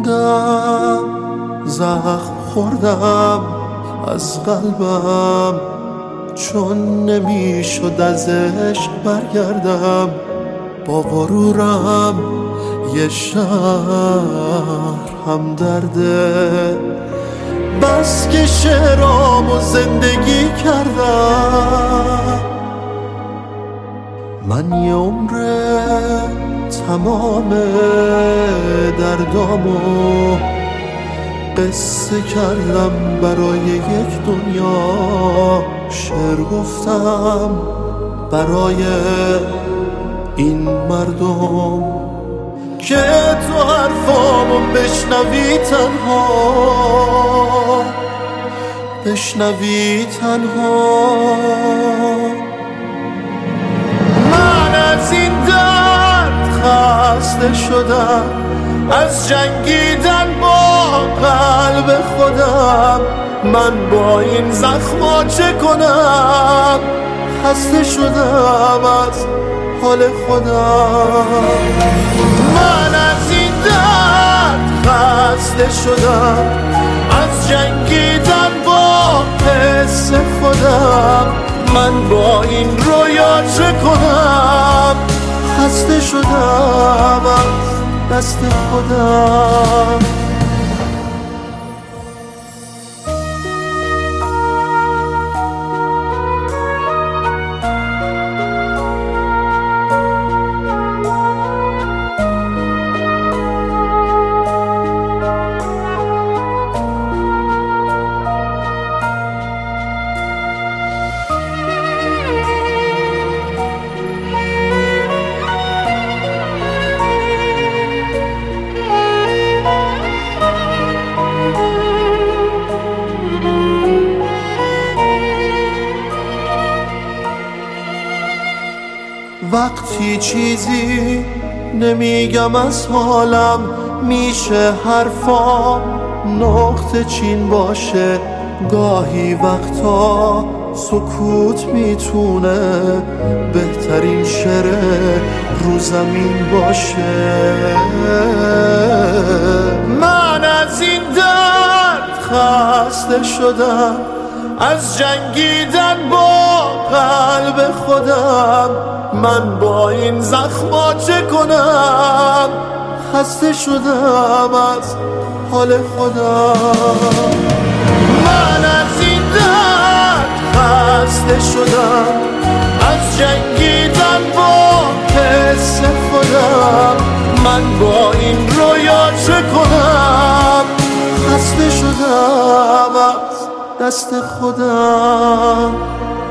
موندم، زخم خوردم از قلبم، چون نمیشد از عشق برگردم. با غرورم یه شهر هم درده، بس که شعرامو زندگی کردم. من یه عمره تمام دردامو قصه کردم، برای یک دنیا شعر گفتم، برای این مردم که تو حرفامو بشنوی تنها، بشنوی تنها. من از این درد خسته شدم، از جنگیدن با قلب خودم. من با این زخما چه کنم؟ خسته شدم از حال خودم. من از این درد خسته شدم، از جنگیدن با حس خودم. من با این رویا چه کنم؟ خسته شدم از دست خودم. وقتی چیزی نمیگم از حالم، میشه حرفام نقطه چین باشه. گاهی وقتا سکوت میتونه بهترین شعر رو زمین باشه. من از این درد خسته شدم، از جنگیدن با قلب خودم. من با این زخما چه کنم؟ خسته شدم از حال خودم. من از این درد خسته شدم، از جنگیدن با حس خودم. من با این رویا چه کنم؟ خسته شدم از دست خودم.